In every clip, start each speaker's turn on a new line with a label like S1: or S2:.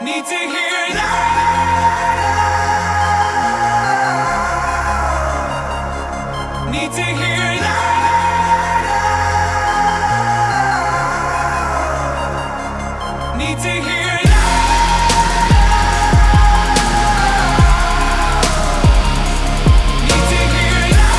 S1: Need to hear that. Need to hear that. Need to hear that. Need to hear that.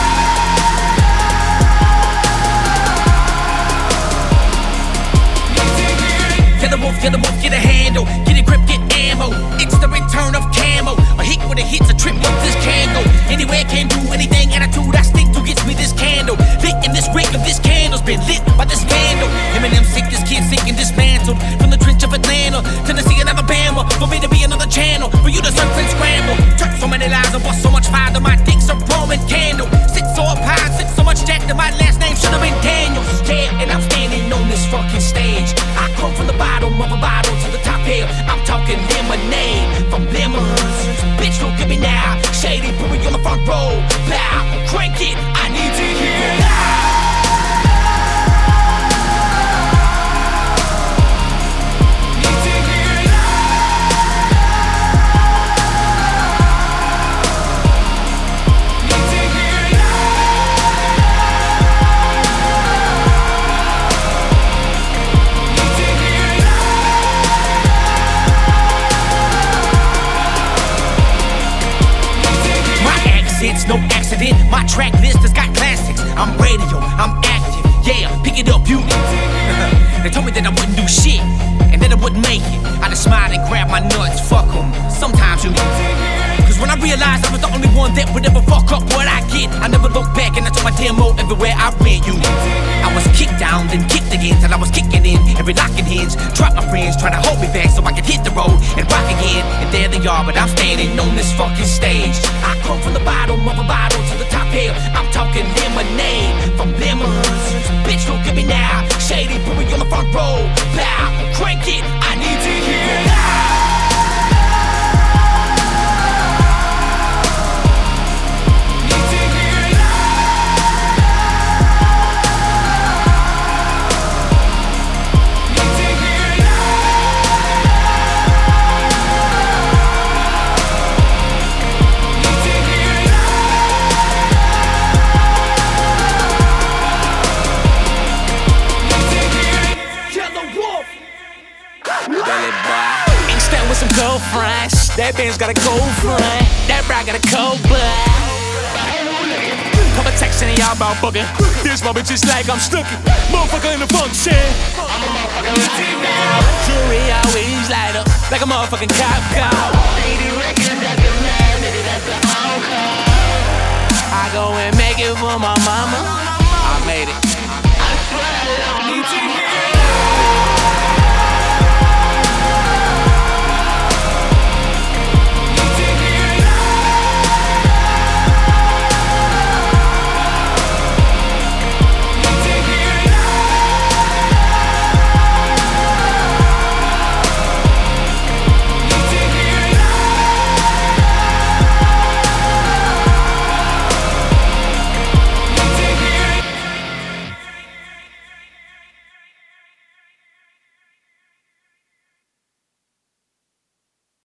S1: Need to hear that.
S2: Get a wolf, get a handle. Get a grip, get ammo. It's the return of camo. A hit with a hit's a trip with this candle. Anywhere can do anything. Attitude I stick to gets me this candle. Lit in this wick of this candle's been lit by this vandal. Eminem sick, this kid sick and dismantled. From the trench of Atlanta, Tennessee and Alabama. For me to be another channel, for you to surf and scramble. Turn so many lies and bust so much fire to my dick's a Roman candle. Sit so up high, sit so much jack that my last name should have been Daniel. Yeah, and I'm standing on this fucking stage. I come from the bottom of a bottle to the top here. I'm talking lemonade from lemons. Bitch, don't get me now. Shady, put me on the front row. Bow, crank it. I need to hear that.
S1: Need to hear that. Need to hear that. Need to hear that.
S2: My accent's no accident. My track list has got classics. I'm radio, I'm active. Yeah, pick it up, you. They told me that I wouldn't do shit and that I wouldn't make it. I just smiled and grabbed my nuts. Fuck 'em. Sometimes you. Cause when I realized I was the only one that would ever fuck up what I get, I never looked back and I took my demo everywhere I went. You. I was kicked down, then kicked again till I was kicking in every lock and hinge. Dropped my friends, trying to hold me back so I could hit the road and rock again. And there they are, but I'm standing on this fucking stage. I come from the bottom of a bottle to the top here. I'm talking lemonade from lemons. Bitch, don't get me now. Shady, put me on the front row. Bow, crank it. I need to hear that.
S1: Need to hear that. Need to hear that. Need to hear that. Kill the wolf.
S2: Belly boy. Ain't staying with some girlfriends. That band's got a cold friend. That bra got a cold blood. Couple texts and y'all about fucking. This moment just like I'm stuck. Motherfucker in the function. Jury always light up like a motherfucking cop car. I go and make it for my mama.